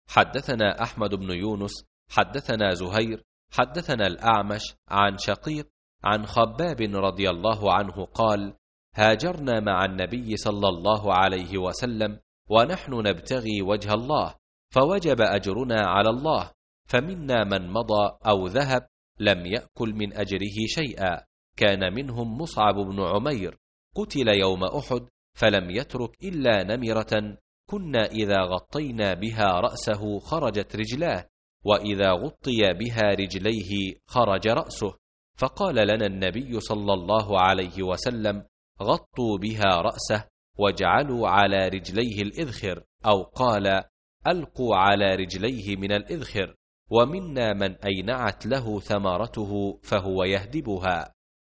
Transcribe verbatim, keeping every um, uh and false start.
حدثنا أحمد بن يونس حدثنا زهير حدثنا الأعمش عن شقيق عن خباب رضي الله عنه قال: هاجرنا مع النبي صلى الله عليه وسلم ونحن نبتغي وجه الله، فوجب أجرنا على الله، فمنا من مضى أو ذهب لم يأكل من أجره شيئا، كان منهم مصعب بن عمير قتل يوم أحد فلم يترك إلا نمرة كنا إذا غطينا بها رأسه خرجت رجلاه، وإذا غطي بها رجليه خرج رأسه، فقال لنا النبي صلى الله عليه وسلم: غطوا بها رأسه واجعلوا على رجليه الإذخر، أو قال: ألقوا على رجليه من الإذخر، ومنا من أينعت له ثمرته فهو يهدبها.